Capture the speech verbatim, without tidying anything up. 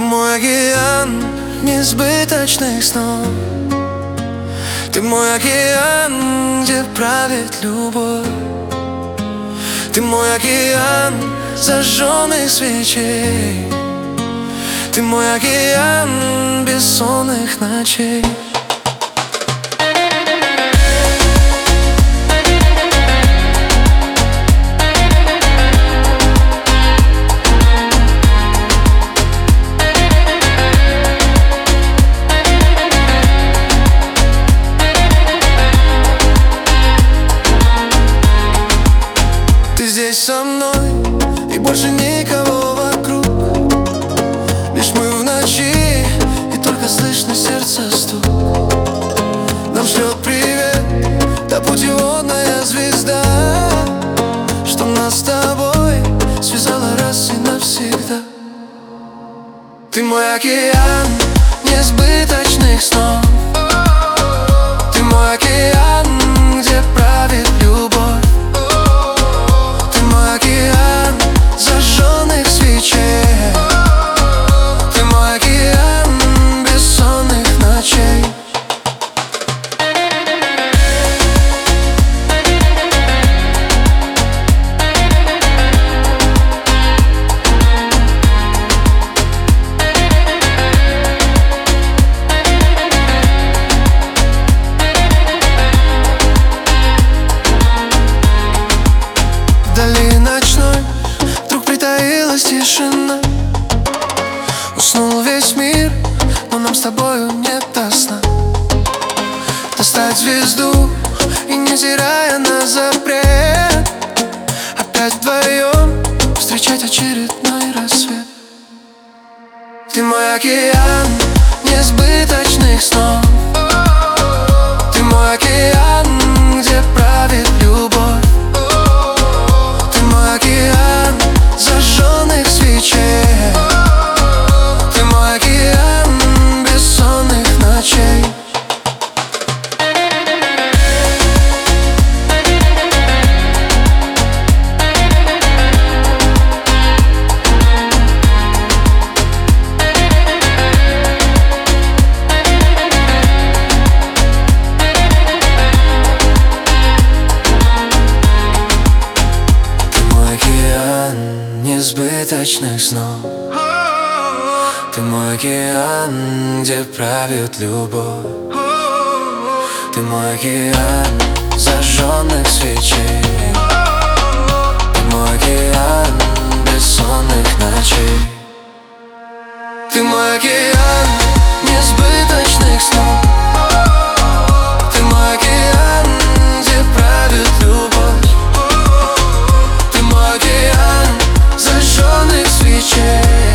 мой океан несбыточных снов. Ты мой океан, где правит любовь. Ты мой океан зажженных свечей. Ты мой океан бессонных ночей. Ты здесь со мной, и больше никого вокруг. Лишь мы в ночи, и только слышно сердце стук. Нам шлет привет та путеводная звезда, что нас с тобой связала раз и навсегда. Ты мой океан несбыточных снов. Ты мой океан, где правит любовь. Ты мой океан зажженных свечей. Ты мой океан бессонных ночей. Вдали ночной вдруг притаилась тишина. Уснул весь мир, но нам с тобою нет до сна. Достать звезду и, невзирая на запрет, опять вдвоем встречать очередной рассвет. Ты мой океан несбыточных снов. Ты мой океан, где правит любовь. Ты мой океан зажженных свечей. Ты мой океан бессонных ночей. Несбыточных снов. Ты мой океан, где правит любовь. Ты мой океан зажженных свечей. Ты мой океан бессонных ночей. Ты мой океан несбыточных снов. Ты мой океан, где правит любовь. Ты мой океан зажженных свечей.